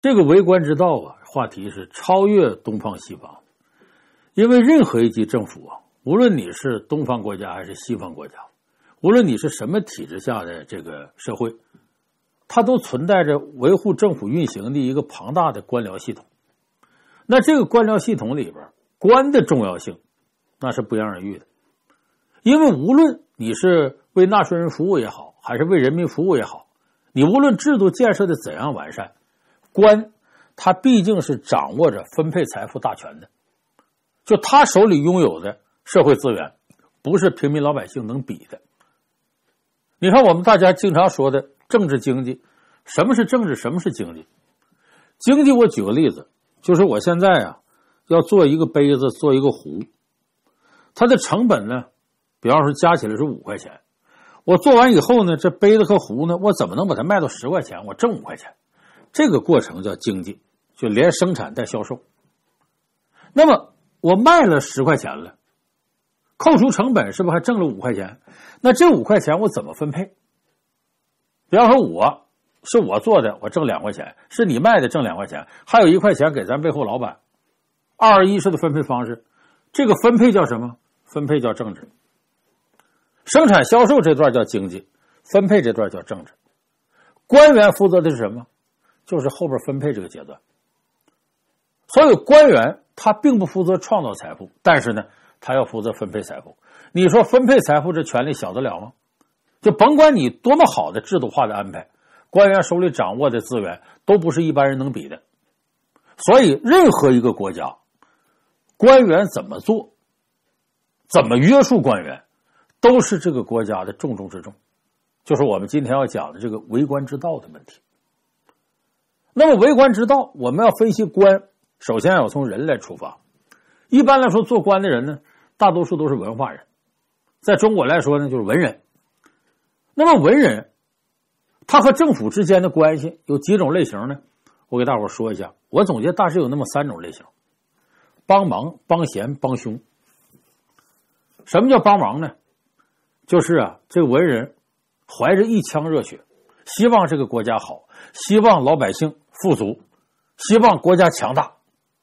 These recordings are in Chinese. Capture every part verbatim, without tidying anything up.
这个为官之道啊，话题是超越东方西方。因为任何一级政府啊，无论你是东方国家还是西方国家，无论你是什么体制下的这个社会，它都存在着维护政府运行的一个庞大的官僚系统。那这个官僚系统里边，官的重要性那是不言而喻的。因为无论你是为纳税人服务也好，还是为人民服务也好，你无论制度建设的怎样完善，官他毕竟是掌握着分配财富大权的。就他手里拥有的社会资源，不是平民老百姓能比的。你看我们大家经常说的政治经济，什么是政治，什么是经济？经济我举个例子，就是我现在啊要做一个杯子，做一个壶，它的成本呢，比方说加起来是五块钱，我做完以后呢，这杯子和壶呢，我怎么能把它卖到十块钱，我挣五块钱？这个过程叫经济，就连生产带销售。那么我卖了十块钱了，扣除成本是不是还挣了五块钱？那这五块钱我怎么分配？比方说我是我做的，我挣两块钱，是你卖的挣两块钱，还有一块钱给咱背后老板。二二一式的分配方式，这个分配叫什么？分配叫政治。生产销售这段叫经济，分配这段叫政治。官员负责的是什么？就是后边分配这个阶段。所有官员他并不负责创造财富，但是呢，他要负责分配财富。你说分配财富这权力小得了吗？就甭管你多么好的制度化的安排，官员手里掌握的资源都不是一般人能比的。所以任何一个国家，官员怎么做，怎么约束官员，都是这个国家的重中之重，就是我们今天要讲的这个为官之道的问题。那么为官之道，我们要分析官，首先要从人来出发。一般来说，做官的人呢，大多数都是文化人，在中国来说呢，就是文人。那么文人他和政府之间的关系有几种类型呢？我给大伙说一下，我总结大致有那么三种类型：帮忙、帮闲、帮凶。什么叫帮忙呢？就是啊，这个文人怀着一腔热血，希望这个国家好，希望老百姓富足，希望国家强大，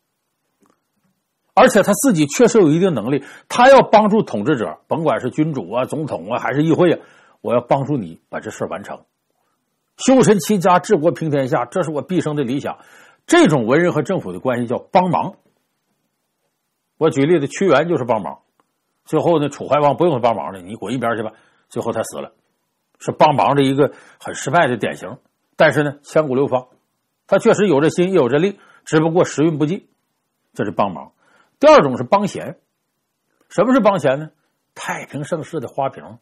而且他自己确实有一定能力，他要帮助统治者，甭管是君主啊、总统啊还是议会啊，我要帮助你把这事完成，修身齐家治国平天下，这是我毕生的理想。这种文人和政府的关系叫帮忙。我举例子，屈原就是帮忙，最后呢，楚怀王不用他帮忙的，你滚一边去吧，最后他死了，是帮忙的一个很失败的典型。但是呢，千古流芳，他确实有这心也有这力，只不过时运不济，这是帮忙。第二种是帮闲。什么是帮闲呢？太平盛世的花瓶，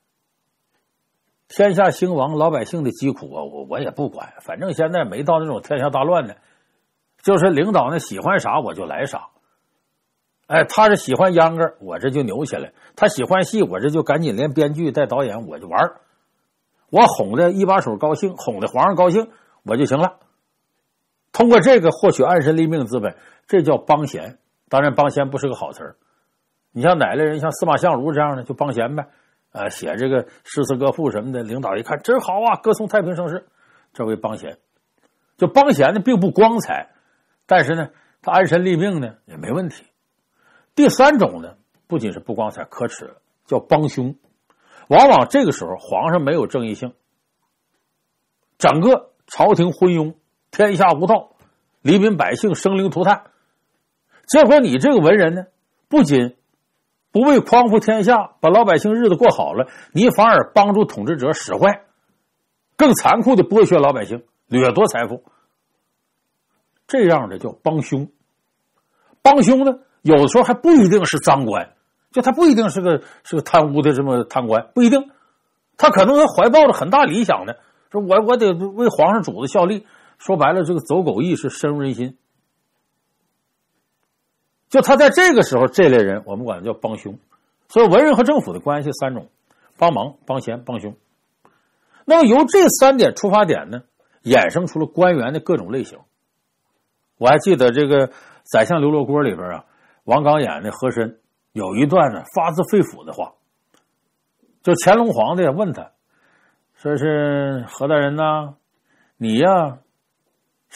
天下兴亡，老百姓的疾苦啊，我我也不管，反正现在没到那种天下大乱呢，就是领导呢喜欢啥我就来啥。哎，他是喜欢秧歌，我这就扭起来；他喜欢戏，我这就赶紧连编剧带导演我就玩。我哄的一把手高兴，哄的皇上高兴，我就行了。通过这个获取安身立命资本，这叫帮闲。当然，帮闲不是个好词儿。你像哪类人，像司马相如这样的就帮闲呗，呃，写这个诗词歌赋什么的，领导一看真好啊，歌颂太平盛世，这为帮闲。就帮闲呢，并不光彩，但是呢，他安身立命呢也没问题。第三种呢，不仅是不光彩，可耻了，叫帮凶。往往这个时候皇上没有正义性，整个朝廷昏庸，天下无道，黎民百姓生灵涂炭。结果你这个文人呢，不仅不为匡扶天下，把老百姓日子过好了，你反而帮助统治者使坏，更残酷的剥削老百姓，掠夺财富。这样的叫帮凶。帮凶呢，有的时候还不一定是赃官，就他不一定是个是个贪污的这么贪官，不一定，他可能还怀抱着很大理想的，说我我得为皇上主子效力。说白了，这个走狗意识深入人心。就他在这个时候，这类人我们管叫帮凶。所以文人和政府的关系三种：帮忙、帮闲、帮凶。那么由这三点出发点呢，衍生出了官员的各种类型。我还记得这个《宰相刘罗锅》里边啊，王刚演的和珅有一段呢发自肺腑的话，就乾隆皇帝问他，说是何大人呐，你呀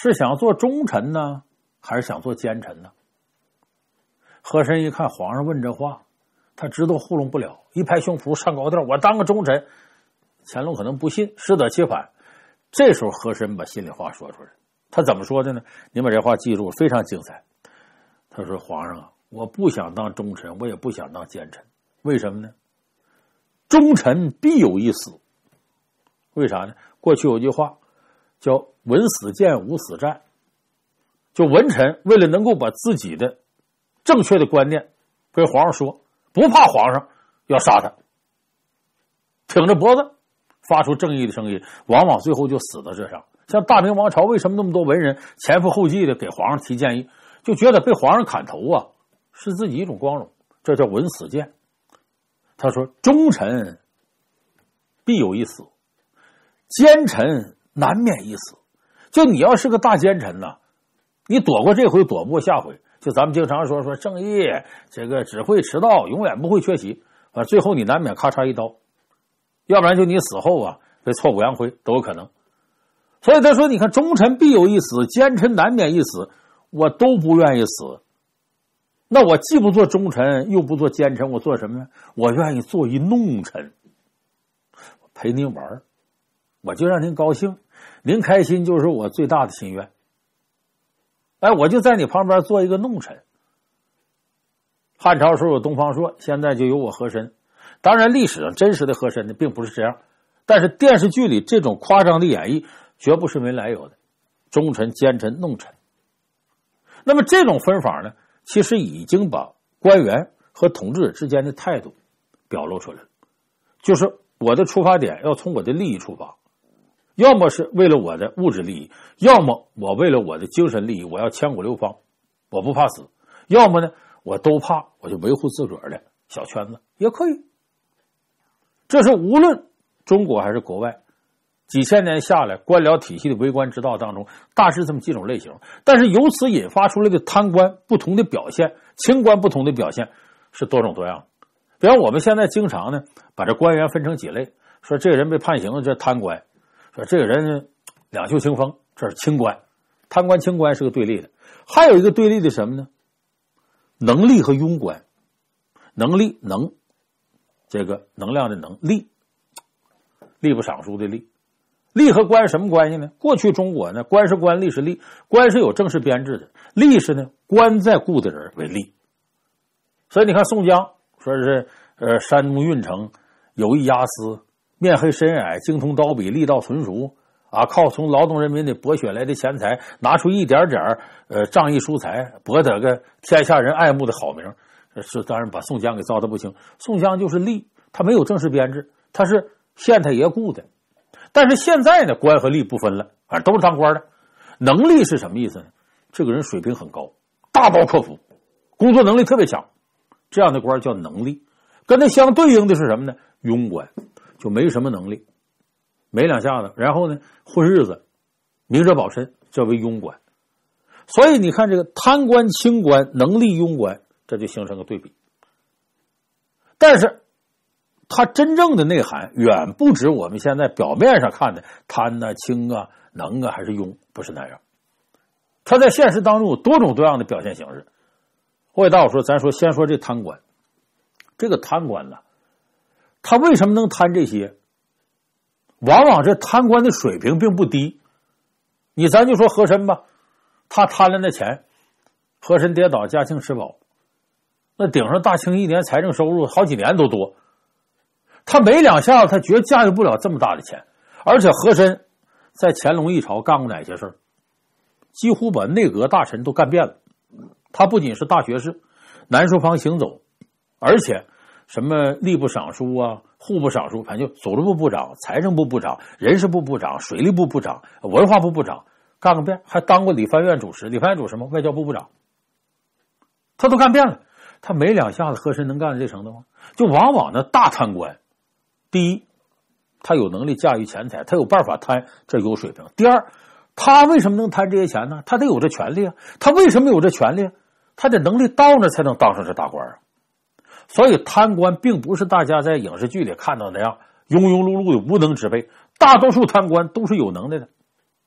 是想做忠臣呢，还是想做奸臣呢？和珅一看皇上问这话，他知道糊弄不了，一拍胸脯上高调，我当个忠臣。乾隆可能不信，适得其反。这时候和珅把心里话说出来，他怎么说的呢？您把这话记住，非常精彩。他说：皇上啊，我不想当忠臣，我也不想当奸臣。为什么呢？忠臣必有一死。为啥呢？过去有句话叫文死谏，武死战。就文臣为了能够把自己的正确的观念跟皇上说，不怕皇上要杀他，挺着脖子发出正义的声音，往往最后就死到这上。像大明王朝为什么那么多文人前赴后继的给皇上提建议，就觉得被皇上砍头啊是自己一种光荣，这叫文死谏。他说忠臣必有一死，奸臣难免一死。就你要是个大奸臣呢，你躲过这回躲不过下回。就咱们经常说说正义这个只会迟到，永远不会缺席啊，最后你难免咔嚓一刀，要不然就你死后啊被挫骨扬灰都有可能。所以他说你看忠臣必有一死，奸臣难免一死，我都不愿意死。那我既不做忠臣又不做奸臣，我做什么呢？我愿意做一弄臣，陪您玩，我就让您高兴，您开心就是我最大的心愿。哎，我就在你旁边做一个弄臣。汉朝时候有东方朔，现在就有我和珅。当然历史上真实的和珅呢并不是这样，但是电视剧里这种夸张的演绎绝不是没来由的。忠臣、奸臣、弄臣。那么这种分法呢，其实已经把官员和统治者之间的态度表露出来了。就是我的出发点要从我的利益出发，要么是为了我的物质利益，要么我为了我的精神利益，我要千古流芳，我不怕死，要么呢我都怕，我就维护自个儿的小圈子也可以。这是无论中国还是国外几千年下来官僚体系的为官之道当中大致这么几种类型。但是由此引发出来的贪官不同的表现，清官不同的表现是多种多样。比方我们现在经常呢把这官员分成几类，说这个人被判刑了，这贪官，说这个人两袖清风，这是清官。贪官清官是个对立的。还有一个对立的什么呢？能力和庸官。能力能，这个能量的能，力吏部尚书的吏。吏和官什么关系呢？过去中国呢，官是官，吏是吏。官是有正式编制的，吏是呢官在雇的人为吏。所以你看宋江说是呃山东运城有一押司，面黑身矮，精通刀笔，力道纯熟啊，靠从劳动人民的博血来的钱财，拿出一点点呃仗义疏财，博得个天下人爱慕的好名。是当然把宋江给糟蹋不清。宋江就是吏，他没有正式编制，他是县太爷雇的。但是现在呢，官和吏不分了，反正都是当官的。能力是什么意思呢？这个人水平很高，大刀阔斧，工作能力特别强，这样的官叫能力。跟他相对应的是什么呢？庸官，就没什么能力，没两下子，然后呢混日子，明哲保身，这为庸官。所以你看这个贪官、清官、能力、庸官，这就形成个对比。但是它真正的内涵远不止我们现在表面上看的贪啊、清啊、能啊还是庸，不是那样。它在现实当中有多种多样的表现形式。我给大伙说，咱说先说这贪官。这个贪官呢，他为什么能贪这些？往往这贪官的水平并不低。你咱就说和珅吧，他贪了那钱，和珅跌倒，嘉庆吃饱，那顶上大清一年财政收入好几年都多。他没两下子，他绝驾驭不了这么大的钱。而且和珅在乾隆一朝干过哪些事儿？几乎把内阁大臣都干遍了。他不仅是大学士，南书房行走，而且什么吏部尚书啊、户部尚书，反正就组织部部长、财政部部长、人事部部长、水利部部长、文化部部长，干个遍。还当过理藩院主持，理藩院主什么？外交部部长。他都干遍了。他没两下子，和珅能干到这程度吗？就往往呢，大贪官，第一，他有能力驾驭钱财，他有办法贪，这有水平。第二，他为什么能贪这些钱呢？他得有这权利啊。他为什么有这权利？他的能力到那才能当上这大官啊。所以贪官并不是大家在影视剧里看到那样庸庸碌碌的无能之辈，大多数贪官都是有能耐的。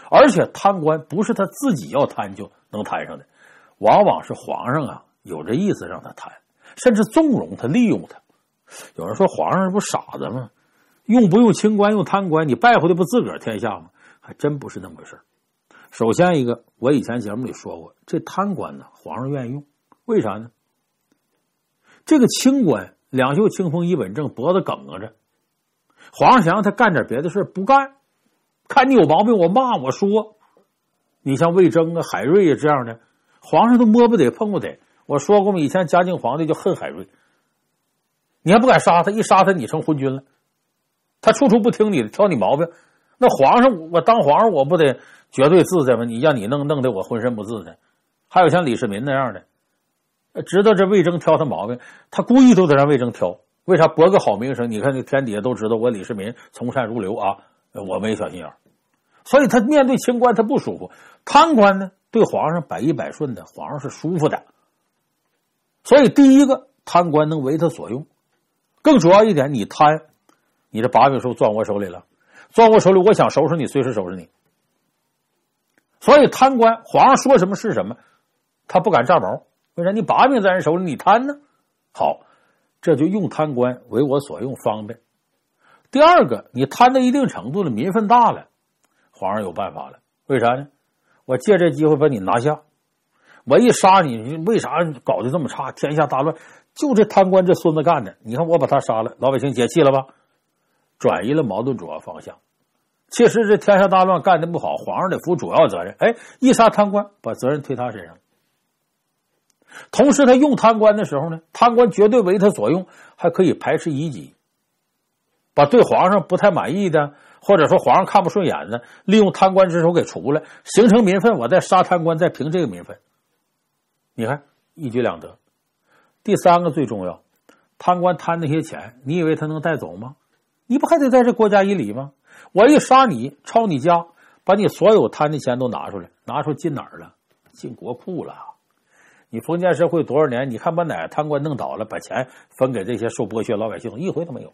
而且贪官不是他自己要贪就能贪上的，往往是皇上啊有这意思让他贪，甚至纵容他、利用他。有人说皇上不傻子吗？用不用清官用贪官，你败坏的不自个儿天下吗？还真不是那么回事。首先一个，我以前节目里说过，这贪官呢，皇上愿意用，为啥呢？这个清官两袖清风一本正，脖子梗着，皇上想让他干点别的事不干，看你有毛病我骂我说。你像魏征啊、海瑞啊这样的，皇上都摸不得碰不得。我说过嘛，以前嘉靖皇帝就恨海瑞，你还不敢杀他，一杀他你成昏君了，他处处不听你的，挑你毛病。那皇上我当皇上我不得绝对自在吗？你让你弄弄得我浑身不自在。还有像李世民那样的，知道这魏征挑他毛病，他故意都得让魏征挑。为啥？博个好名声。你看这天底下都知道我李世民从善如流啊，我没小心眼儿，所以他面对清官他不舒服。贪官呢，对皇上百依百顺的，皇上是舒服的。所以第一个，贪官能为他所用。更主要一点，你贪，你这把柄是不是攥我手里了？攥我手里，我想收拾你，随时收拾你。所以贪官，皇上说什么是什么，他不敢炸毛。为啥？你把柄在人手里，你贪呢？好，这就用贪官为我所用，方便。第二个，你贪到一定程度了，民愤大了，皇上有办法了。为啥呢？我借这机会把你拿下，我一杀你，为啥搞得这么差？天下大乱，就这贪官这孙子干的。你看我把他杀了，老百姓解气了吧？转移了矛盾主要方向。其实这天下大乱干得不好，皇上得负主要责任。哎，一杀贪官，把责任推他身上。同时他用贪官的时候呢，贪官绝对为他所用，还可以排斥异己，把对皇上不太满意的，或者说皇上看不顺眼的，利用贪官之手给除了，形成民愤，我再杀贪官，再平这个民愤。你看一举两得。第三个最重要，贪官贪那些钱，你以为他能带走吗？你不还得在这国家以礼吗？我一杀你，抄你家，把你所有贪的钱都拿出来，拿出进哪儿了？进国库了。你封建社会多少年，你看把哪个贪官弄倒了，把钱分给这些受剥削老百姓，一回都没有。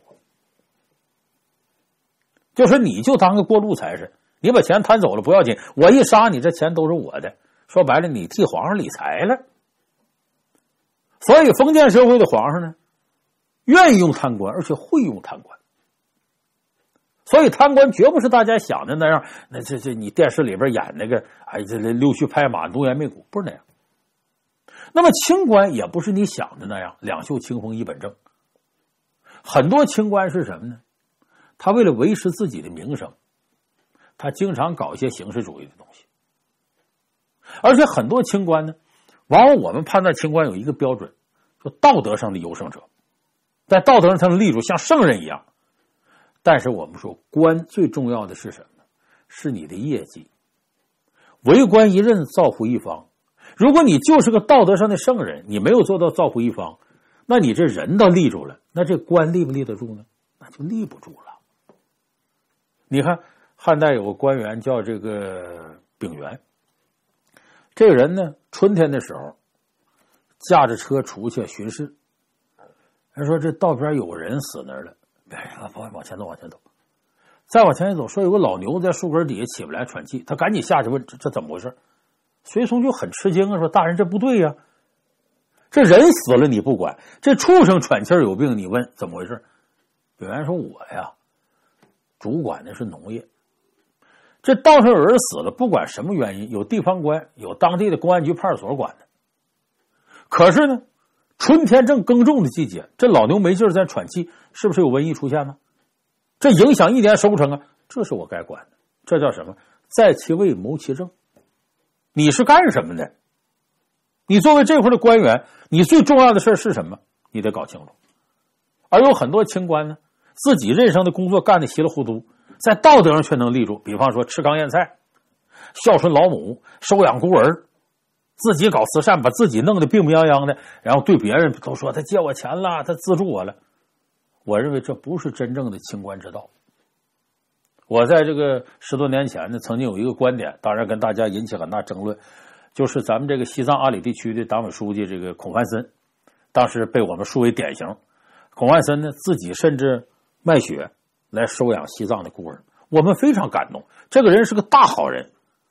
就说你就当个过路财神，你把钱贪走了不要紧，我一杀你，这钱都是我的。说白了，你替皇上理财了。所以封建社会的皇上呢，愿意用贪官，而且会用贪官。所以贪官绝不是大家想的那样，那这这你电视里边演那个，哎，这溜须拍马、奴颜媚骨，不是那样。那么清官也不是你想的那样，两袖清风一本正。很多清官是什么呢？他为了维持自己的名声，他经常搞一些形式主义的东西。而且很多清官呢，往往我们判断清官有一个标准，说道德上的优胜者，在道德上他能立住，像圣人一样。但是我们说官最重要的是什么？是你的业绩。为官一任，造福一方。如果你就是个道德上的圣人，你没有做到造福一方，那你这人倒立住了，那这官立不立得住呢？那就立不住了。你看汉代有个官员叫这个丙原，这个人呢，春天的时候驾着车出去巡视，人说这道边有个人死那儿了，哎，往前走往前走，再往前一走，说有个老牛在树根底下起不来喘气，他赶紧下去问这这怎么回事。随从就很吃惊啊，说大人这不对呀、啊，这人死了你不管，这畜生喘气有病你问怎么回事。有人说我呀主管的是农业，这道上有人死了，不管什么原因，有地方官有当地的公安局派出所管的。可是呢春天正耕种的季节，这老牛没劲儿在喘气，是不是有瘟疫出现呢？这影响一年收成啊，这是我该管的。这叫什么？在其位谋其政。你是干什么的？你作为这块的官员，你最重要的事是什么？你得搞清楚。而有很多清官呢，自己任上的工作干得稀里糊涂，在道德上却能立住。比方说吃糠咽菜，孝顺老母，收养孤儿，自己搞慈善，把自己弄得病病殃殃的，然后对别人都说他借我钱了，他资助我了。我认为这不是真正的清官之道。我在这个十多年前呢，曾经有一个观点，当然跟大家引起很大争论，就是咱们这个西藏阿里地区的党委书记这个孔繁森，当时被我们树为典型。孔繁森呢，自己甚至卖血来收养西藏的孤儿，我们非常感动。这个人是个大好人，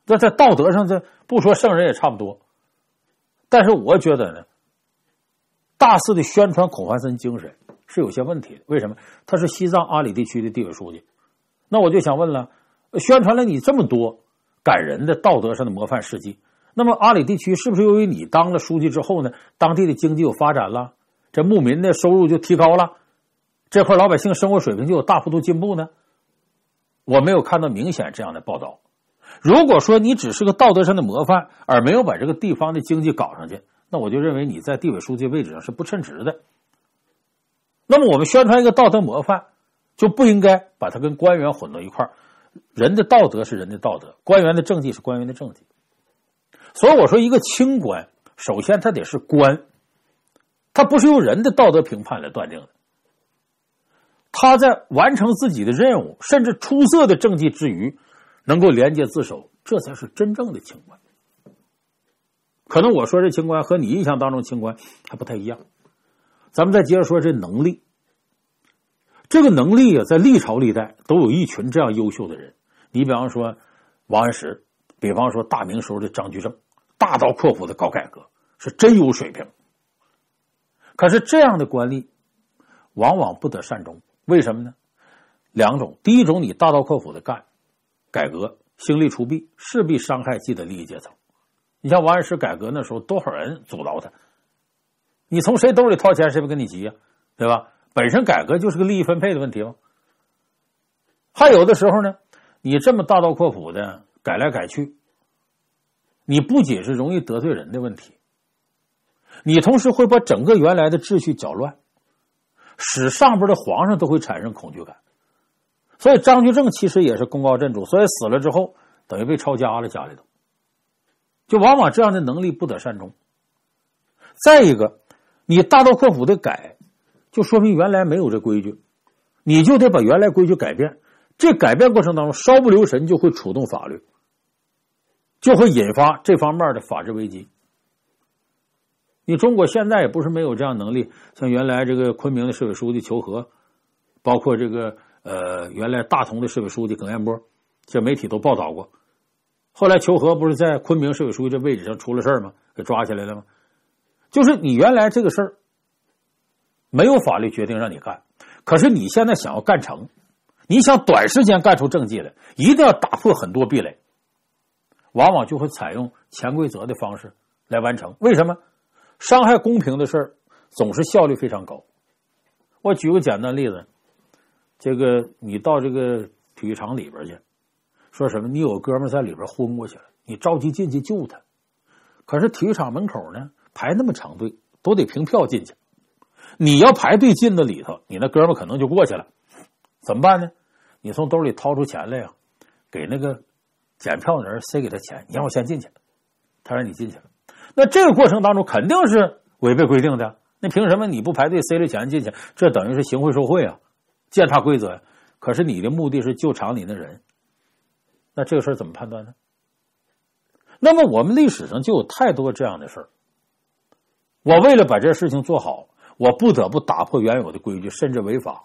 这在道德上，这不说圣人也差不多。但是我觉得呢，大肆的宣传孔繁森精神是有些问题的。为什么？他是西藏阿里地区的地委书记。那我就想问了，宣传了你这么多感人的道德上的模范事迹，那么阿里地区是不是由于你当了书记之后呢，当地的经济有发展了，这牧民的收入就提高了，这块老百姓生活水平就有大幅度进步呢？我没有看到明显这样的报道。如果说你只是个道德上的模范，而没有把这个地方的经济搞上去，那我就认为你在地委书记位置上是不称职的。那么我们宣传一个道德模范，就不应该把它跟官员混到一块儿。人的道德是人的道德，官员的政绩是官员的政绩。所以我说一个清官，首先他得是官，他不是由人的道德评判来断定的。他在完成自己的任务，甚至出色的政绩之余，能够廉洁自守，这才是真正的清官。可能我说这清官和你印象当中清官还不太一样。咱们再接着说这能力。这个能力啊，在历朝历代都有一群这样优秀的人。你比方说王安石，比方说大明时候的张居正，大刀阔斧的搞改革，是真有水平。可是这样的官吏往往不得善终。为什么呢？两种。第一种，你大刀阔斧的干改革，兴利除弊，势必伤害既得利益阶层。你像王安石改革那时候，多少人阻挠他？你从谁兜里掏钱，谁不跟你急呀、啊？对吧？本身改革就是个利益分配的问题吗？还有的时候呢，你这么大刀阔斧的改来改去，你不仅是容易得罪人的问题，你同时会把整个原来的秩序搅乱，使上边的皇上都会产生恐惧感。所以张居正其实也是功高震主，所以死了之后等于被抄家了，家里头就往往这样的能力不得善终。再一个，你大刀阔斧的改，就说明原来没有这规矩，你就得把原来规矩改变。这改变过程当中稍不留神就会触动法律，就会引发这方面的法治危机。你中国现在也不是没有这样能力，像原来这个昆明的市委书记裘和，包括这个呃原来大同的市委书记耿彦波，这媒体都报道过。后来裘和不是在昆明市委书记这位置上出了事儿吗？给抓起来了吗？就是你原来这个事儿没有法律决定让你干，可是你现在想要干成，你想短时间干出政绩来，一定要打破很多壁垒，往往就会采用潜规则的方式来完成。为什么？伤害公平的事儿总是效率非常高。我举个简单例子，这个你到这个体育场里边去，说什么你有哥们在里边昏过去了，你着急进去救他，可是体育场门口呢排那么长队，都得凭票进去，你要排队进到里头，你那哥们可能就过去了，怎么办呢？你从兜里掏出钱来呀、啊，给那个检票的人塞给他钱，你让我先进去，他让你进去了。那这个过程当中肯定是违背规定的，那凭什么你不排队塞了钱进去？这等于是行贿受贿啊，践踏规则呀。可是你的目的是救场里的人，那这个事儿怎么判断呢？那么我们历史上就有太多这样的事儿。我为了把这事情做好，我不得不打破原有的规矩，甚至违法。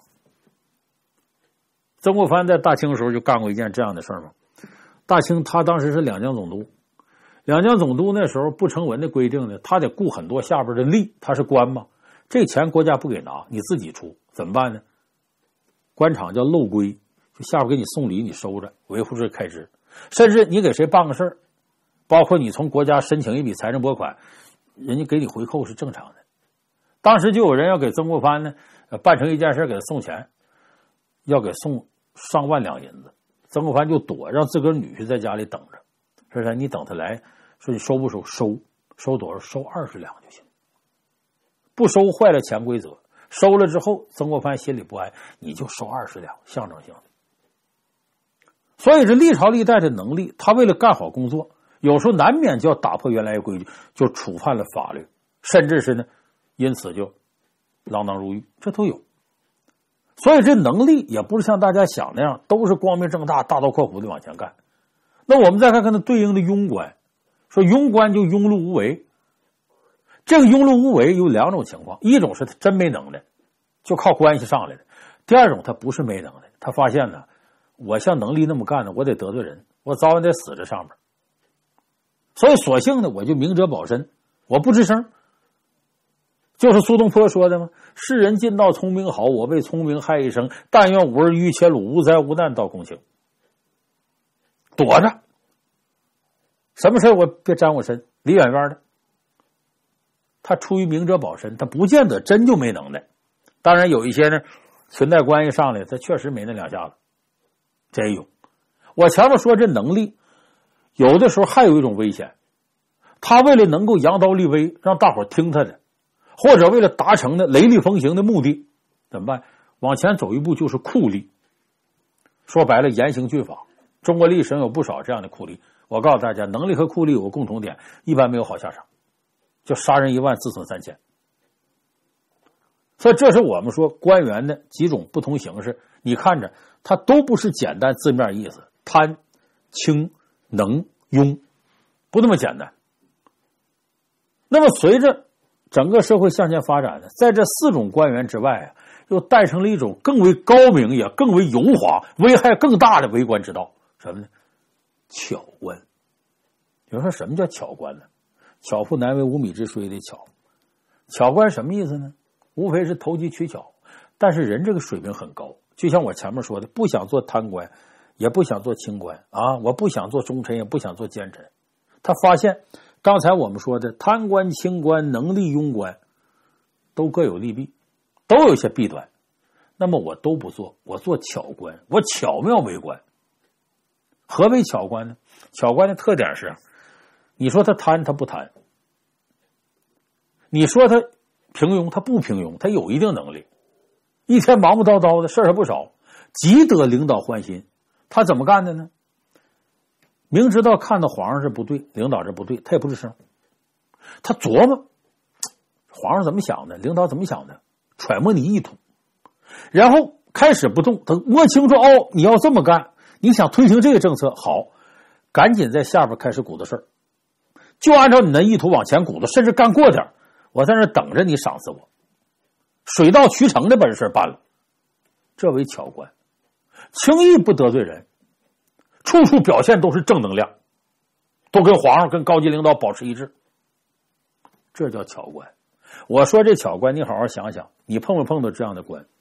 曾国藩在大清的时候就干过一件这样的事儿嘛。大清他当时是两江总督，两江总督那时候不成文的规定呢，他得雇很多下边的吏，他是官嘛，这钱国家不给拿，你自己出，怎么办呢？官场叫漏规，就下边给你送礼，你收着，维护这开支。甚至你给谁办个事儿，包括你从国家申请一笔财政拨款，人家给你回扣是正常的。当时就有人要给曾国藩呢办成一件事给他送钱，要给送上万两银子，曾国藩就躲，让自个儿女婿在家里等着，说是你等他来，说你收不收？收，收多少？收二十两就行，不收坏了潜规则。收了之后，曾国藩心里不安，你就收二十两，象征性的。所以这历朝历代的能力，他为了干好工作，有时候难免就要打破原来的规矩，就触犯了法律，甚至是呢，因此就锒铛入狱，这都有。所以这能力也不是像大家想那样都是光明正大大刀阔斧的往前干。那我们再看看那对应的庸官，说庸官就庸碌无为。这个庸碌无为有两种情况，一种是他真没能耐，就靠关系上来的；第二种他不是没能耐，他发现呢，我像能力那么干呢，我得得罪人，我早晚得死这上面， 所以索性呢，我就明哲保身，我不吱声。就是苏东坡说的吗？世人尽道聪明好，我为聪明害一生。但愿吾儿于前路，无灾无难到公卿。躲着，什么事我别沾我身，离远远的。他出于明哲保身，他不见得真就没能耐。当然有一些呢，裙带关系上来，他确实没那两下子，这也有。我前面说这能力，有的时候还有一种危险，他为了能够扬刀立威，让大伙听他的，或者为了达成的雷厉风行的目的，怎么办？往前走一步就是酷吏。说白了，严刑峻法。中国历史上有不少这样的酷吏。我告诉大家，能力和酷吏有个共同点，一般没有好下场，就杀人一万，自损三千。所以这是我们说官员的几种不同形式，你看着它都不是简单字面意思，贪、轻、能、庸，不那么简单。那么随着整个社会向前发展呢，在这四种官员之外啊，又诞生了一种更为高明也更为油滑、危害更大的为官之道，什么呢？巧官。有人说什么叫巧官呢？巧妇难为无米之炊的巧。巧官什么意思呢？无非是投机取巧，但是人这个水平很高，就像我前面说的，不想做贪官，也不想做清官啊，我不想做忠臣，也不想做奸臣。他发现刚才我们说的贪官、清官、能力庸官都各有利弊，都有一些弊端，那么我都不做，我做巧官，我巧妙为官。何为巧官呢？巧官的特点是，你说他贪，他不贪；你说他平庸，他不平庸，他有一定能力，一天忙不叨叨的，事儿还不少，极得领导欢心。他怎么干的呢？明知道看到皇上是不对，领导是不对，他也不吱声，他琢磨皇上怎么想的，领导怎么想的，揣摩你意图，然后开始不动，他摸清楚哦，你要这么干，你想推行这个政策，好，赶紧在下边开始鼓捣事儿，就按照你的意图往前鼓捣，甚至干过点，我在那等着你赏赐我，水到渠成的本事办了，这为巧官，轻易不得罪人，处处表现都是正能量，都跟皇上跟高级领导保持一致，这叫巧官。我说这巧官，你好好想想，你碰没碰到这样的官？